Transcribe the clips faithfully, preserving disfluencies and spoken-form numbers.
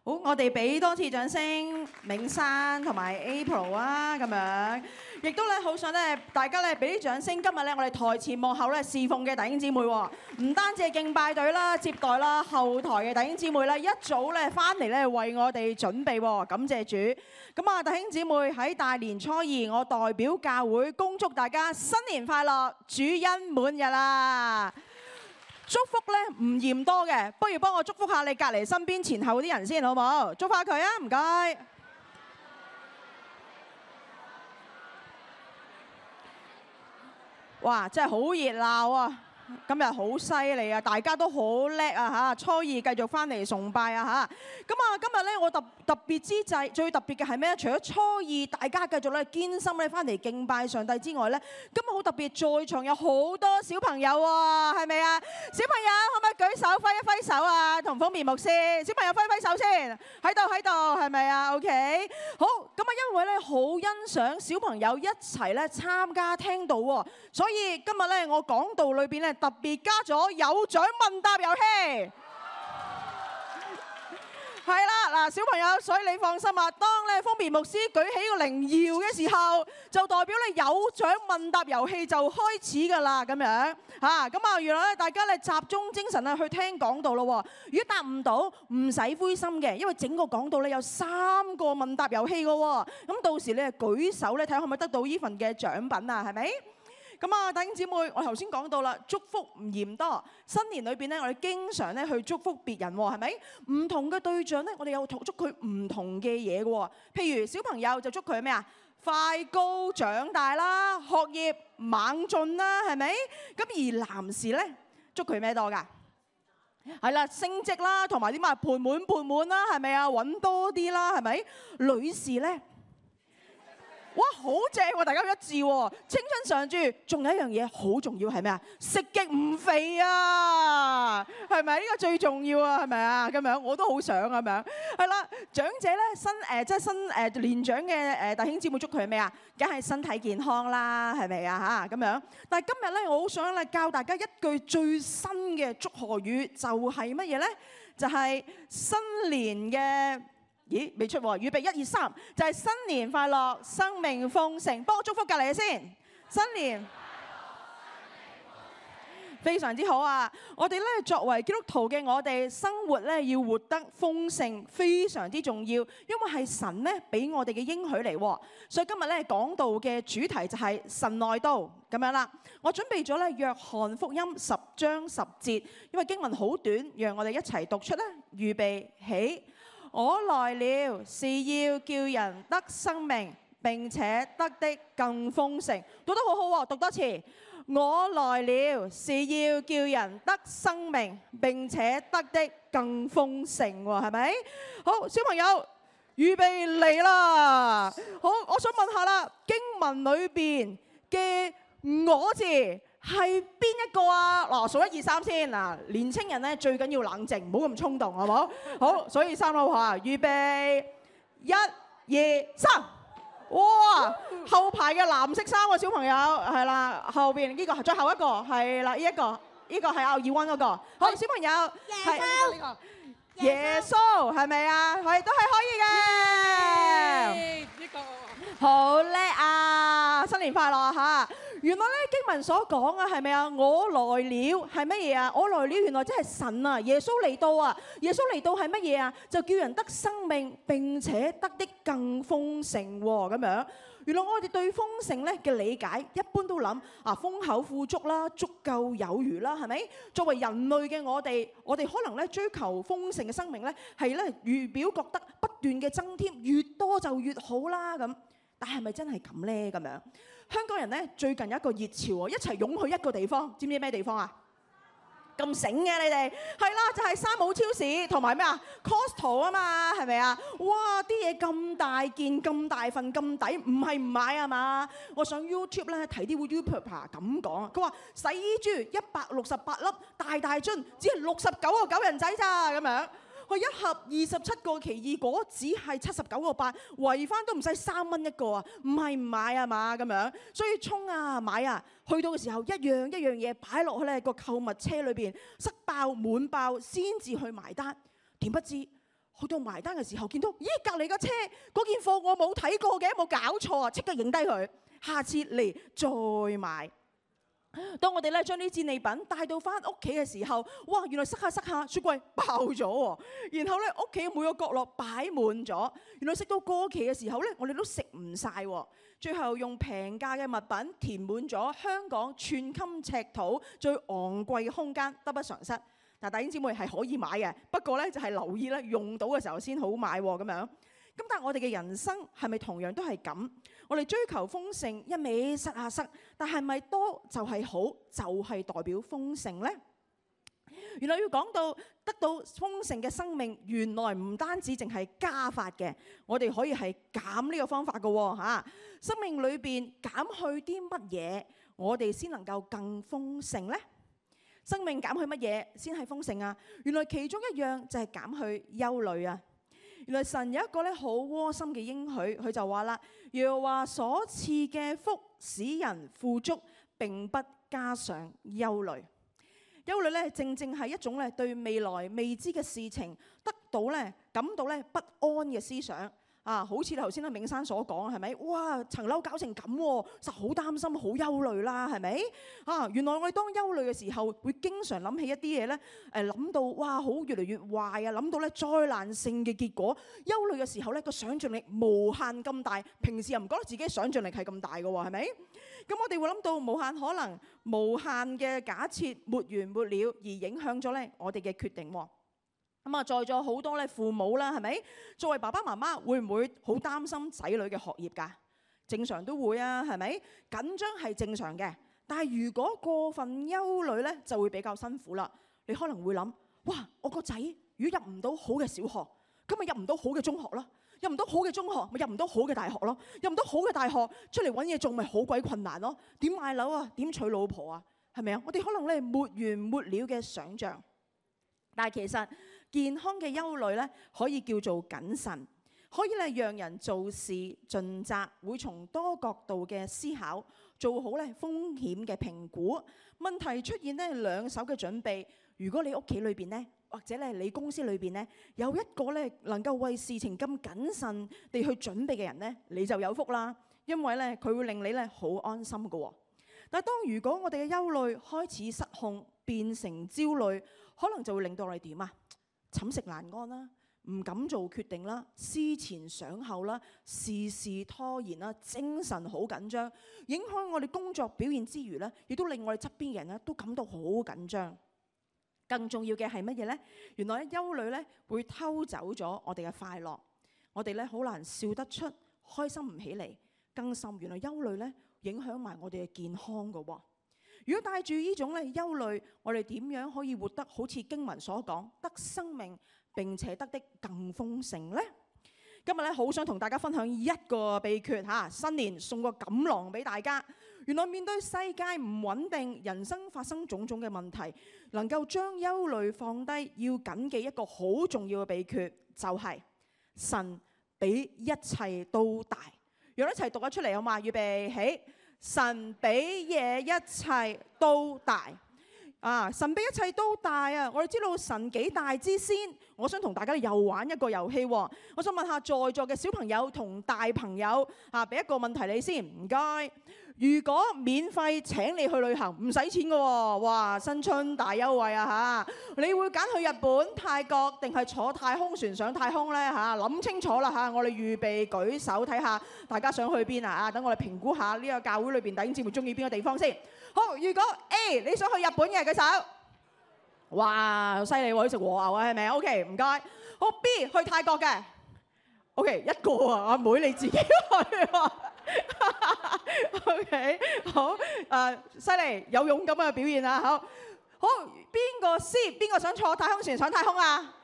好，我哋俾多次掌聲，銘珊同埋 April 啊，咁樣，亦都咧好想咧大家咧俾啲掌聲。今日咧我哋台前幕後咧侍奉嘅弟兄姊妹喎，唔單止係敬拜隊啦、接待啦，後台嘅弟兄姊妹咧一早咧翻嚟咧為我哋準備喎，感謝主。咁啊，弟兄姊妹喺大年初二，我代表教會恭祝大家新年快樂，主恩滿日啦！祝福咧唔嫌多嘅，不如幫我祝福下你隔離身邊前後啲人先好唔好？祝福下佢啊，唔該。哇，真係好熱鬧啊！今日好犀利啊！大家都好叻啊嚇！初二繼續翻嚟崇拜啊嚇！咁啊，今日咧我特特別之際，最特別嘅係咩？除咗初二大家繼續咧堅心咧翻嚟敬拜上帝之外咧，今日好特別，在場有好多小朋友喎，係咪啊？小朋友可唔可以舉手揮一揮手啊？同封面牧師，小朋友揮一揮手先，喺度喺度，係咪啊 ？OK， 好，咁啊，因為咧好欣賞小朋友一齊咧參加聽道喎，所以今日咧我講道裏邊咧。特別加咗有獎問答遊戲，係啦嗱，小朋友，所以你放心啊。當咧封面牧師舉起個靈搖嘅時候，就代表咧有獎問答遊戲就開始㗎啦，咁樣嚇。咁啊，原來咧大家咧集中精神啊去聽講道咯。如果答唔到，唔使灰心嘅，因為整個講道咧有三個問答遊戲㗎喎。咁到時你係舉手咧睇下可唔可以得到呢份嘅獎品啊？係咪？咁啊，弟兄姊妹，我頭先講到啦，祝福唔嫌多。新年裏邊咧，我哋經常咧去祝福別人喎，係咪？唔同嘅對象咧，我哋有祝佢唔同嘅嘢嘅喎。譬如小朋友就祝佢咩啊？快高長大啦，學業猛進啦，係咪？咁而男士咧，祝佢咩多㗎？係啦，升職啦，同埋點啊？盤滿缽滿啦，係咪啊？揾多啲啦，係咪？女士咧？哇，好正喎！大家一致喎，青春常駐。仲有一樣嘢好重要係咩啊？食極唔肥啊，係咪？呢個最重要啊，係咪啊？咁樣我都好想咁樣。係啦，長者咧新誒即係新誒年長嘅誒弟兄姊妹祝佢係咩啊？梗係身體健康啦，係咪啊嚇咁樣？但係今日咧，我好想咧教大家一句最新嘅祝賀語，就係乜嘢咧？就係新年嘅。咦，未出喎！預備一二三，就係新年快樂，生命豐盛。幫我祝福隔離嘅先，新年非常之好啊！我哋咧作為基督徒嘅我哋生活咧要活得豐盛，非常之重要，因為係神咧俾我哋嘅應許嚟。所以今日咧講道嘅主題就係神來到咁樣啦。我準備咗咧約翰福音十章十節，因為經文好短，讓我哋一齊讀出啦。預備起。我來了，是要叫人得生命，並且得的更豐盛。讀得好好喎，讀多次。我來了，是要叫人得生命，並且得的更豐盛喎，係咪？好，小朋友，預備嚟啦！好，我想問下啦，經文裏邊嘅我字係邊一個啊？嗱，數一二三先嗱，年青人咧最緊要冷靜，唔好咁衝動，好唔好？好，所以三樓下預備，一、二、三，哇！後排嘅藍色衫個小朋友係啦，後邊呢個最後一個係啦，呢一個呢個係奧爾溫嗰個。好，小朋友係呢個耶穌係咪啊？係都係可以嘅。呢個好叻啊！新年快樂嚇！原來咧經文所講啊，係咪啊？我來了係乜嘢啊？我來了原來真係神啊！耶穌嚟到啊！耶穌嚟到係乜嘢啊？就叫人得生命並且得的更豐盛喎咁樣。原來我哋對豐盛咧嘅理解一般都諗啊，豐厚富足啦，足夠有餘啦，係咪？作為人類嘅我哋，我哋可能咧追求豐盛嘅生命咧，係咧預表覺得不斷嘅增添，越多就越好啦咁。但係咪真係咁咧？咁樣香港人咧最近有一個熱潮喎，一齊湧去一個地方，知唔知咩地方啊？咁醒嘅你哋係啦，就係山姆超市同埋咩啊 Costco 啊嘛，係咪啊？哇！啲嘢咁大件、咁大份、咁抵，唔係唔買啊嘛！我上 YouTube 咧睇啲 YouTuber 咁講，佢話洗衣珠一百六十八粒大大樽，只係六十九個九人仔咋咁樣。佢一盒二十七個奇異果，只係七十九個八，圍翻都唔使三蚊一個啊！唔係唔買啊嘛咁樣，所以衝啊買啊！去到嘅時候，一樣一樣嘢擺落去咧個購物車裏邊，塞爆滿爆先至去埋單。點不知去到埋單嘅時候，見到咦隔離架車嗰件貨我冇睇過嘅，冇搞錯啊！即刻影低佢，下次嚟再買。當我哋咧將啲戰利品帶到翻屋企嘅時候，哇！原來塞下塞下，雪櫃爆咗喎。然後咧屋企每個角落擺滿咗，原來食到過期嘅時候咧，我哋都食唔晒喎。最後用平價嘅物品填滿咗香港寸金尺土最昂貴嘅空間，得不償失。嗱，弟兄姊妹係可以買嘅，不過咧就係留意咧用到嘅時候先好買喎咁樣。咁但係我哋嘅人生係咪同樣都係咁？我哋追求豐盛，一味塞下塞，但係咪多就係好，就係代表豐盛呢？原來要講到得到豐盛嘅生命，原來唔單止淨係加法嘅，我哋可以係減呢個方法嘅喎嚇。生命裏邊減去啲乜嘢，我哋先能夠更豐盛呢？生命減去乜嘢先係豐盛啊？原來其中一樣就係減去憂慮啊！原來神有一個咧好窩心嘅應許，佢就話啦：耶和華所賜嘅福使人富足，並不加上憂慮。憂慮咧正正係一種咧對未來未知嘅事情得到咧感到咧不安嘅思想啊！好似頭先阿銘山所講係咪？哇！層樓搞成咁，實好擔心，好憂慮啦，係咪？啊！原來我哋當憂慮嘅時候，會經常諗起一啲嘢咧，誒諗到哇，好越嚟越壞啊！諗到咧災難性嘅結果。憂慮嘅時候咧，個想像力無限咁大，平時又唔覺得自己想像力係咁大嘅喎，係咪？咁我哋會諗到無限可能、無限嘅假設，沒完沒了，而影響咗咧我哋嘅決定喎。咁啊，在座好多咧父母啦，係咪？作為爸爸媽媽，會唔會好擔心仔女嘅學業㗎？正常都會啊，係咪？緊張係正常嘅，但係如果過分憂慮咧，就會比較辛苦啦。你可能會諗：哇，我個仔如果入唔到好嘅小學，咁咪入唔到好嘅中學咯？入唔到好嘅中學，咪入唔到好嘅大學咯？入唔到好嘅大學，出嚟揾嘢做咪好鬼困難咯？點買樓啊？點娶老婆啊？係咪啊？我哋可能咧沒完沒了嘅想像，但係其實健康嘅憂慮咧，可以叫做謹慎，可以咧讓人做事盡責，會從多角度嘅思考，做好咧風險嘅評估。問題出現咧兩手嘅準備。如果你屋企裏邊咧，或者咧你公司裏邊咧有一個咧能夠為事情咁謹慎地去準備嘅人咧，你就有福啦。因為咧佢會令你咧好安心㗎喎。但係當如果我哋嘅憂慮開始失控，變成焦慮，可能就會令到我哋點啊？寢食難安啦，唔敢做決定啦，思前想後啦，事事拖延啦，精神好緊張，影響我哋工作表現之餘咧，亦都令我哋側邊嘅人咧都感到好緊張。更重要嘅係乜嘢呢？原來咧憂慮咧會偷走咗我哋嘅快樂，我哋咧好難笑得出，開心唔起嚟。更甚，原來憂慮咧影響埋我哋嘅健康㗎喎。如果帶住呢種咧憂慮，我哋點樣可以活得好似經文所講，得生命並且得的更豐盛呢？今日咧好想同大家分享一個秘訣嚇，新年送個錦囊俾大家。原來面對世界唔穩定，人生發生種種嘅問題，能夠將憂慮放低，要謹記一個好重要嘅秘訣，就係神比一切都大。讓我一齊讀咗出嚟好嘛？預備起，神比嘢一切都大。啊！神比一切都大啊！我哋知道神幾大之先，我想同大家又玩一個遊戲喎。我想問下在座嘅小朋友同大朋友啊，俾一個問題你先，唔該。如果免費請你去旅行，唔使錢嘅喎，哇！新春大優惠啊嚇！你會揀去日本、泰國定係坐太空船上太空呢？嚇？諗清楚啦嚇！我哋預備舉手睇下，大家想去邊啊？啊！等我哋評估下呢個教會裏邊弟兄姊妹中意邊個地方先。好，如果 A 你想去日本嘅舉手，哇，好犀利喎！去食和牛啊，係咪 ？OK， 唔該。好 B 去泰國嘅 ，OK 一個啊，阿妹你自己去喎。OK， 好，誒犀利，有勇敢嘅表現啊！好，好邊個 C 邊個想坐太空船上太空啊？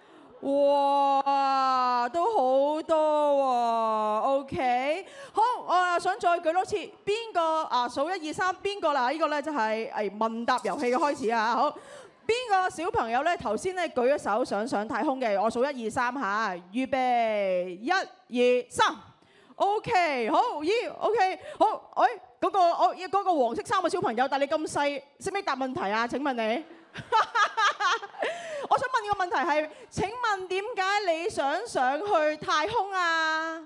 哇，都好多喎 ！OK， 好，我啊想再舉多次，邊個啊數一二三，邊個啦？呢個咧就係誒問答遊戲嘅開始啊！好，邊個小朋友咧頭先咧舉咗手想上太空嘅？我數一二三嚇，預備一二三 ，OK， 好，咦 ，OK， 好，誒嗰個我嗰個黃色衫嘅小朋友，但係你咁細，識唔識答問題啊？請問你？我我想問個問題係：請問點解你想上去太空啊？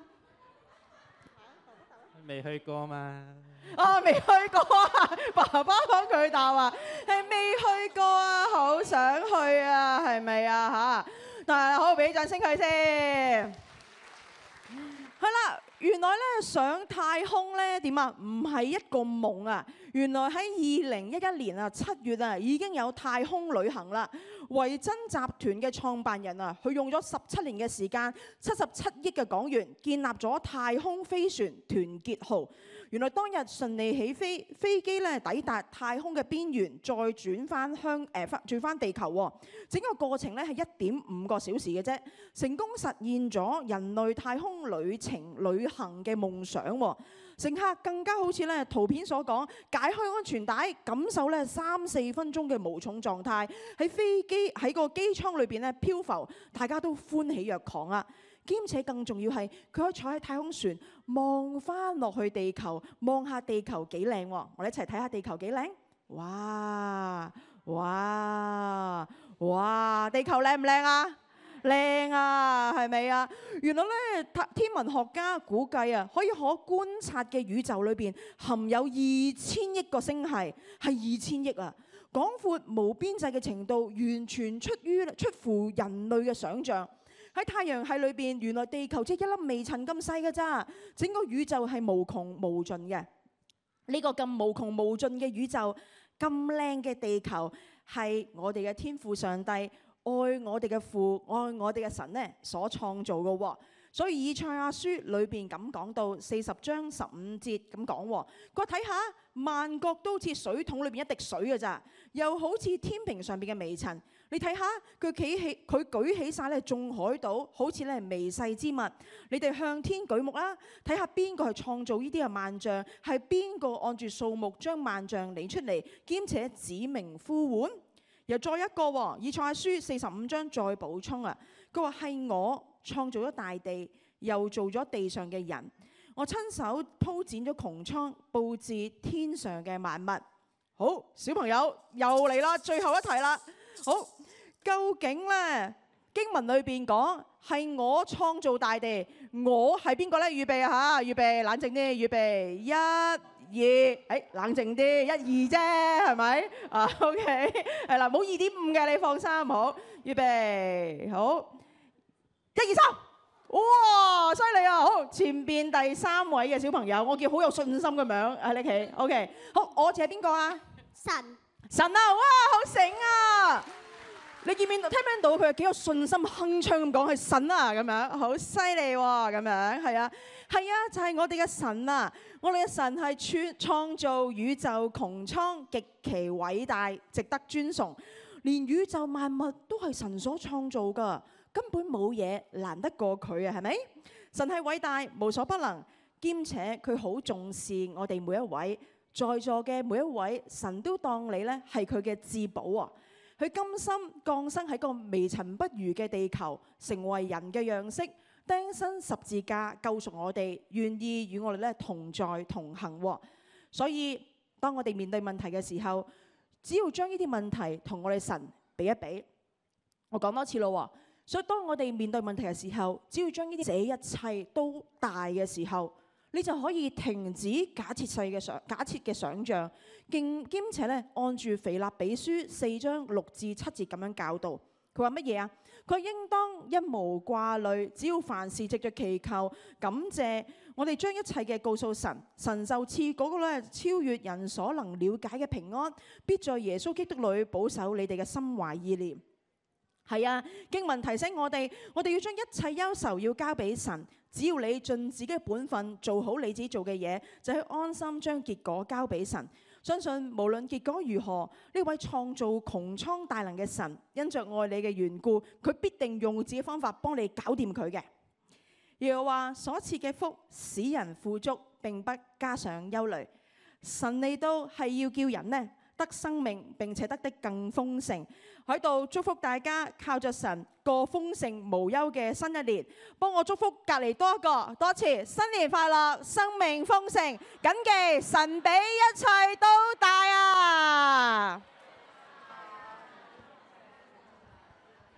未去過嘛？ 啊，未去過啊！爸爸幫佢答啊，係未去過啊，好想去啊，係咪啊嚇？但係好，俾掌聲佢先。係啦，原來咧上太空咧點啊？唔係一個夢啊！原來喺二零一一年啊七月啊已經有太空旅行啦。維珍集團嘅創辦人啊，佢用咗十七年嘅時間，七十七億嘅港元建立咗太空飛船團結號。原來當日順利起飛，飛機咧抵達太空嘅邊緣，再轉翻香誒翻轉翻地球喎。整個過程咧係一點五個小時嘅啫，成功實現咗人類太空旅程旅行嘅夢想喎。乘客更加好似咧圖片所講，解開安全帶，感受咧三四分鐘嘅無重狀態，喺飛機喺個機艙裏邊咧漂浮，大家都歡喜若狂啊！兼且更重要係，佢可以坐喺太空船望翻落去地球，望下地球幾靚喎！我哋一齊睇下地球幾靚？哇哇哇！地球靚唔靚啊？靚啊，係咪啊？原來咧，天文學家估計啊，可以可觀察嘅宇宙裏邊含有二千億個星系，係二千億啊！廣闊無邊際嘅程度，完全出於出乎人類嘅想像。喺太陽系裏邊，原來地球只係一粒微塵咁細嘅咋，整個宇宙係無窮無盡嘅。呢個咁無窮無盡嘅宇宙，咁靚嘅地球，係我哋嘅天父上帝愛我哋嘅父，愛我哋嘅神呢所創造嘅喎。所以以賽亞書裏邊咁講到四十章十五節咁講喎，佢睇下萬國都好似水桶裏邊一滴水嘅咋，又好似天平上邊嘅微塵。你睇下佢企起，佢舉起晒咧眾海島，好似咧微細之物。你哋向天舉目啦，睇下邊個係創造呢啲嘅萬象，係邊個按住數目將萬象理出嚟，兼且指明呼喚。又再一個喎，以賽亞書四十五章再補充啊，佢話係我創造咗大地，又做咗地上嘅人，我親手鋪展咗穹蒼，佈置天上嘅萬物。好，小朋友又嚟啦，最後一題啦。好，究竟咧經文裏邊講係我創造大地，我係邊個咧？預備啊嚇，預備冷靜啲，預備一二，誒冷靜啲，一二啫，係咪？啊 OK， 係啦，冇二點五嘅，你放心。好，預備好，一二三，哇，犀利啊！好，前邊第三位嘅小朋友，我叫好有信心嘅名喺你企 OK。好，我似係邊個啊？ 神神啊！哇，好醒啊！你見唔見到？聽唔聽到佢係幾有信心、鏗鏘咁講係神啊？咁樣好犀利喎！咁樣係啊，係啊，就係我哋嘅神啊！我哋嘅神係創創造宇宙穹蒼，極其偉大，值得尊崇。連宇宙萬物都係神所創造㗎，根本冇嘢難得過佢啊！係咪？神係偉大，無所不能，兼且佢好重視我哋每一位。在座嘅每一位，神都當你咧係佢嘅至寶啊！佢甘心降生喺個微塵不如嘅地球，成為人嘅樣式，釘身十字架救贖我哋，願意與我哋咧同在同行。所以當我哋面對問題嘅時候，只要將呢啲問題同我哋神比一比。我講多次咯，所以當我哋面對問題嘅時候，只要將呢啲這一切都大嘅時候，你就可以停止假設世嘅想假設嘅想像，兼兼且咧按住腓立比書四章六至七節咁樣教導。佢話乜嘢啊？佢應當一無掛慮，只要凡事藉着祈求感謝，我哋將一切嘅告訴神，神就賜嗰個咧超越人所能了解嘅平安，必在耶穌基督裏保守你哋嘅心懷意念。係啊，經文提醒我哋，我哋要將一切憂愁要交俾神。只要你盡自己嘅本分，做好你自己做嘅嘢，就去安心將結果交俾神。相信無論結果如何，呢位創造穹蒼大能嘅神，因着愛你嘅緣故，佢必定用自己方法幫你搞掂佢嘅。耶和華所賜嘅福使人富足，並不加上憂慮。神嚟到係要叫人呢得生命，並且得的更豐盛。喺度祝福大家靠着神過豐盛無憂嘅新一年。幫我祝福隔離多一個，多次新年快樂，生命豐盛。謹記神比一切都大啊！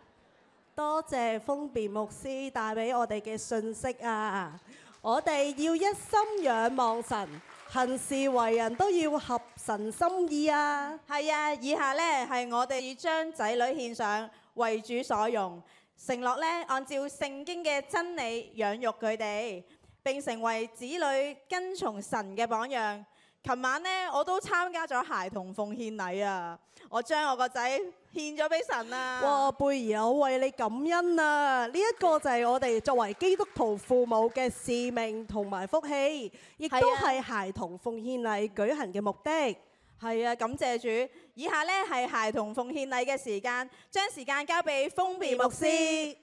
多謝封辯牧師帶俾我哋嘅信息啊！我哋要一心仰望神，行事為人都要合神心意啊！ 係啊，以下呢係我哋要將仔女獻上，為主所用，承諾呢按照聖經嘅真理養育佢哋，並成為子女跟從神嘅榜樣。琴晚呢，我都參加咗孩童奉獻禮啊！我將我個仔獻咗俾神啊！ 哇，貝兒，我為你感恩啊！呢、這、一個就係我哋作為基督徒父母嘅使命同埋福氣，亦都係孩童奉獻禮舉行嘅目的。 係啊，感謝主！以下呢係孩童奉獻禮嘅時間，將時間交俾封辯牧師。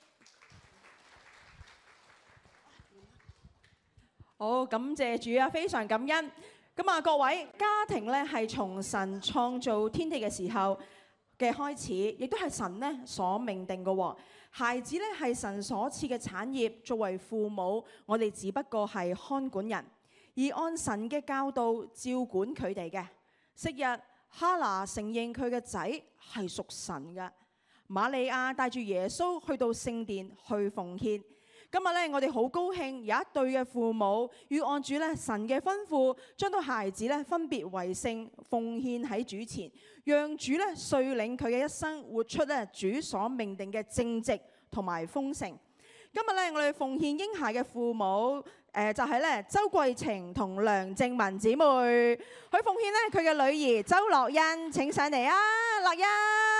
好，感謝主啊，非常感恩。咁啊，各位，家庭咧係從神創造天地嘅時候嘅開始，亦都係神咧所命定嘅。孩子咧係神所賜嘅產業，作為父母，我哋只不過係看管人，而按神嘅教導照管佢哋嘅。昔日哈拿承認佢嘅仔係屬神嘅，瑪利亞帶住耶穌去到聖殿去奉獻。今日咧，我哋好高興有一對嘅父母，要按住咧神嘅吩咐，將到孩子咧分別為聖，奉獻喺主前，讓主咧率領佢嘅一生，活出咧主所命定嘅正直同埋豐盛。今日咧，我哋奉獻嬰孩嘅父母，誒、呃、就係、是、咧周桂晴同梁靜文姊妹，佢奉獻咧佢嘅女兒周樂欣，請上嚟啊，樂欣。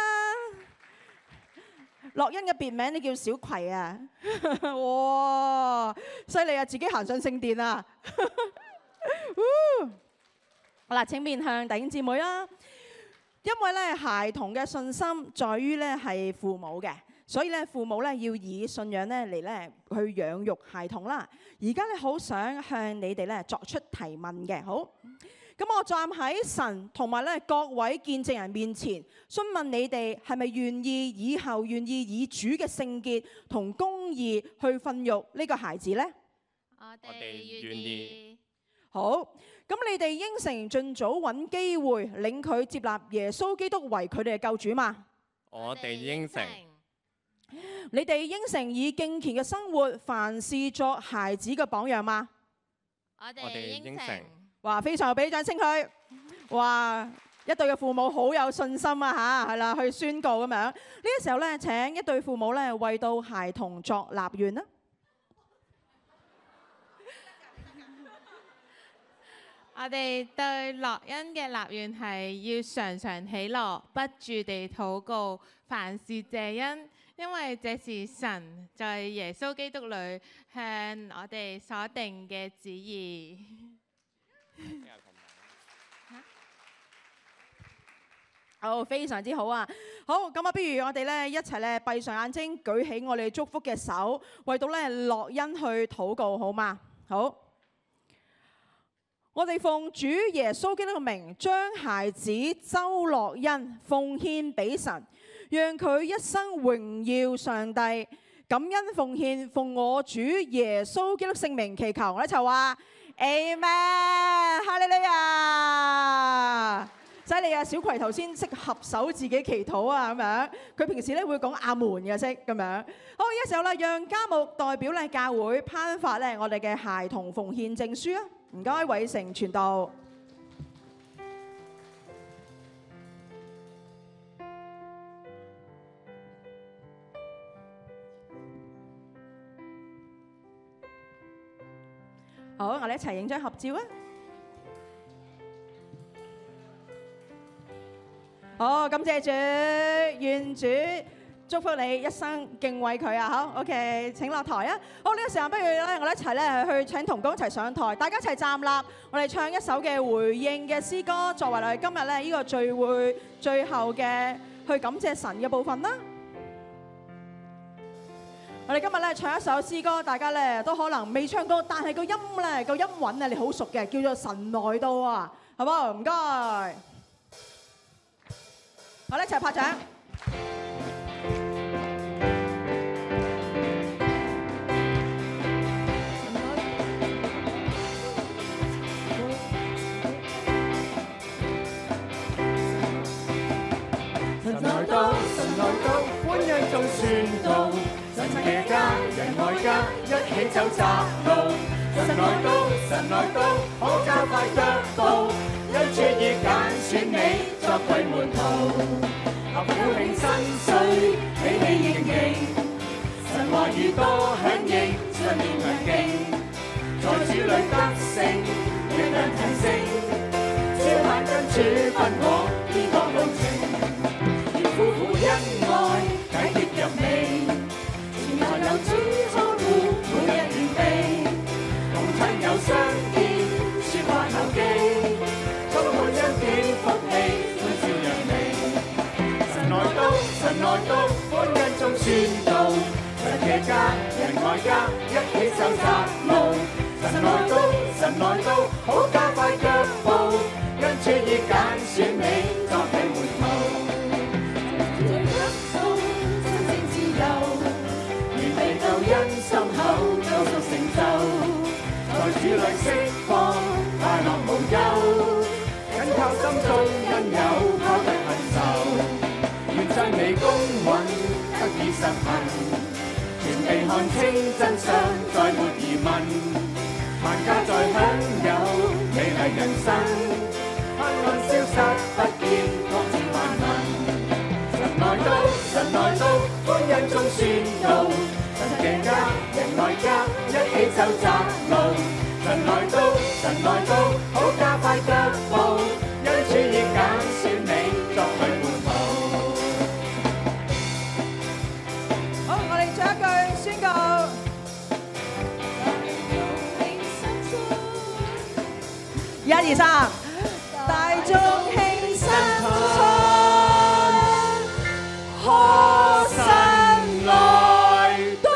樂欣嘅別名你叫小葵啊！哇，犀利啊！自己行上聖殿啊！好啦，請面向弟兄姊妹啦。因為咧，孩童嘅信心在於咧係父母嘅，所以咧父母咧要以信仰咧嚟咧去養育孩童啦。而家咧好想向你哋咧作出提問嘅，好。咁我站喺神同埋咧各位見證人面前，詢問你哋係咪願意以後願意以主嘅聖潔同公義去訓育呢個孩子呢？ 我哋願意。 好，咁你哋應承盡早揾機會領佢接納耶穌基督為佢哋嘅救主嘛？ 我哋應承。 你哋應承以敬虔嘅生活，凡事作孩子嘅榜樣嘛？ 我哋應承。 哇！非常俾掌聲佢。哇！一對嘅父母好有信心啊嚇，係啦，去宣告咁樣。呢個時候咧，請一對父母咧為到孩童作立願啦。 我哋對樂恩嘅立願係要常常喜樂，不住地禱告，凡事謝恩，因為這是神在耶穌基督裏向我哋所定嘅旨意。 好，非常之好啊！好，咁啊，不如我哋咧一齊咧閉上眼睛，舉起我哋祝福嘅手，為到咧樂恩去禱告，好嗎？好，我哋奉主耶穌基督嘅名，將孩子周樂恩奉獻俾神，讓佢一生榮耀上帝，感恩奉獻，奉我主耶穌基督聖名祈求，我一齊話 Amen， 哈利路亞！犀利啊！小葵頭先識合手自己祈禱啊，咁樣佢平時咧會講阿門嘅識咁樣。好，呢個時候咧，讓家牧代表咧教會頒發咧我哋嘅孩童奉獻證書啊！唔該，偉成傳道。好，我哋一齊影張合照啊！好，感謝主，願主祝福你一生敬畏佢啊！好 ，OK， 請落台啊！好，呢個時候不如咧，我哋一齊咧去請同工一齊上台，大家一齊站立，我哋唱一首嘅回應嘅詩歌，作為我哋今日咧呢個聚會最後嘅去感謝神嘅部分啦。我哋今日咧唱一首詩歌，大家咧都可能未唱過，但係個音咧個音韻啊，你好熟嘅，叫做神來到啊，好唔好？唔該。我哋一齊拍掌。 神來到，神來到，歡欣中宣告。 嘅家，人愛家，一起走窄路。神來到，神來到，可加快腳步，因主已揀選你作為門徒。合苦慶新歲，喜喜盈盈，神話語多響應，信念強勁，在主裏得勝，力量提升，超盼跟主奔往天國路程，要夫婦恩愛，體貼入微，前來有主看顧，每日預備，同親友相見，説話投機，充滿恩典福氣，歡笑揚眉。神來到，神來到，歡欣中宣告，神嘅家，人愛家，一起走窄路。神來到，神來到，好加快腳步，因主已揀選你作佢門徒。最得到真正自由，完備救恩心口，救贖成就，在主裏釋放快樂無憂，緊靠心中因有拋得恨仇，願真理公允得以實行，全地看清真相，再沒疑問。萬家在享有美麗人生，黑暗消失不見，光照萬民。神來到，神來到，歡欣中宣告，神嘅家，人愛家，一起走窄路。神來到，神來到，好加快腳步，因主已揀選你作佢門徒。 好，我哋再一句宣告。一二三，大眾慶新春，賀神來到。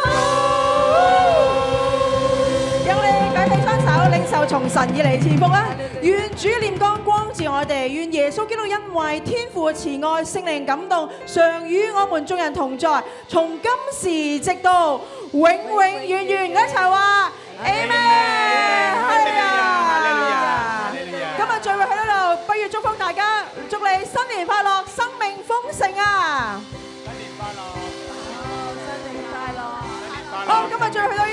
讓我哋舉起雙手，領受從神而嚟賜福啦！願主臉光光照我哋，願耶穌基督因為天父嘅慈愛、聖靈感動，常與我們眾人同在，從今時直到永永遠遠。一齊話 Amen！ 係啊！今日聚會喺呢度，不如祝福大家，祝你新年快樂，生命豐盛啊！新年快樂！新年快樂！好，今日聚會喺